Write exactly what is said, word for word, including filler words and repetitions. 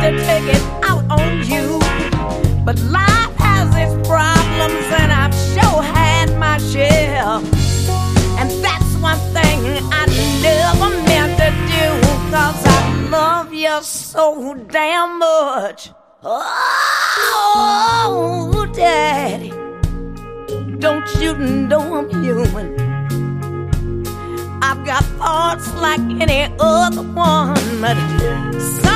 to take it out on you. But life has its problems, and I've sure had my share. And that's one thing I never meant to do, 'cause I love you so damn much. Oh, Daddy, don't you know I'm human? I've got faults like any other one, but